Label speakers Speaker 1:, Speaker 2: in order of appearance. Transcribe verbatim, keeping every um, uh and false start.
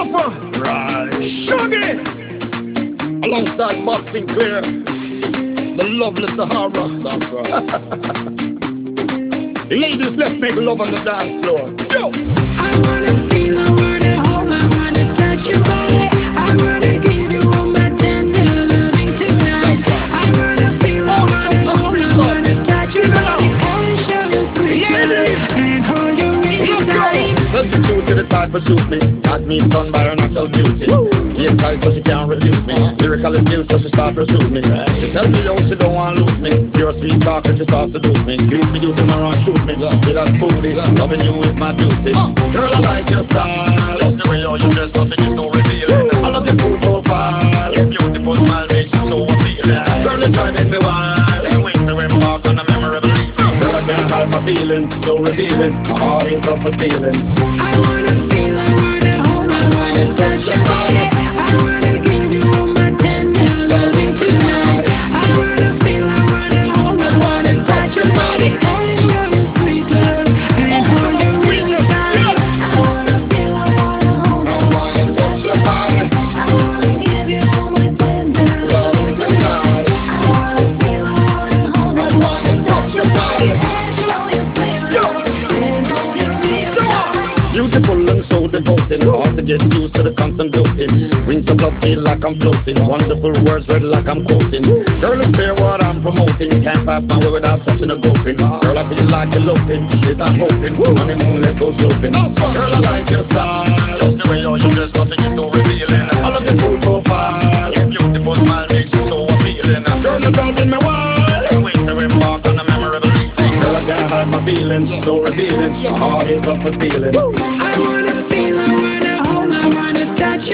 Speaker 1: Alpha, right. Shuggy, alongside Bob Sinclair, the lovely Sahara. That's right. Ladies, let's make love on the dance floor. Yo!
Speaker 2: I wanna feel, I wanna hold, I wanna touch your body. I wanna give you all my tender loving tonight. I wanna feel, I wanna hold, I wanna touch your body and show you sweet love and hold you really tight.
Speaker 1: Well, she cute to the type to suit me. Got me stunned by her natural beauty. Get tight so she can't refuse me. Lyrical skills so she start pursue me. She tell me yo she don't want lose me. Pure sweet talk and she start seduce me. Greet me using my run shoot me. With that booty, loving you is my duty. Girl, I like your style. Just the way how you dress, nothing is so revealing. I love your cool profile. Your beautiful smile makes you so appealing. Girl, it's driving me wild. Can't wait to embark on a memorable evening. Girl, I can't hide my feelings, so revealing. My heart is up for stealing.
Speaker 2: I wanna feel, I wanna hold, I wanna touch your body. I wanna give you all my tender loving tonight. I wanna feel, I wanna hold, I wanna touch your body and show you sweet love and hold you really tight. I wanna feel, I wanna hold, I wanna touch your body. I wanna give you all my tender loving tonight. I wanna feel, I wanna hold, I wanna touch your body and show you sweet love and hold you really tight.
Speaker 1: Beautiful and so devoted, hard to get used to the constant doting. Wings of love feel like I'm floating. Wonderful words read like I'm quoting. Girl, it's clear what I'm promoting. Can't pass my way without touching a groping. Girl, I feel like eloping. Shit, I'm hoping. Honeymoon, let's go sloping. Girl, I like your style. Just the way how you dress, nothing is so revealing. I love your cool profile. Your beautiful smile makes you so appealing. Girl, you're driving me wild. Can't wait to embark on a memorable evening. Girl, I can't hide my feelings, so revealing. My heart is up for stealing.
Speaker 2: I wanna feel, I wanna hold, I wanna touch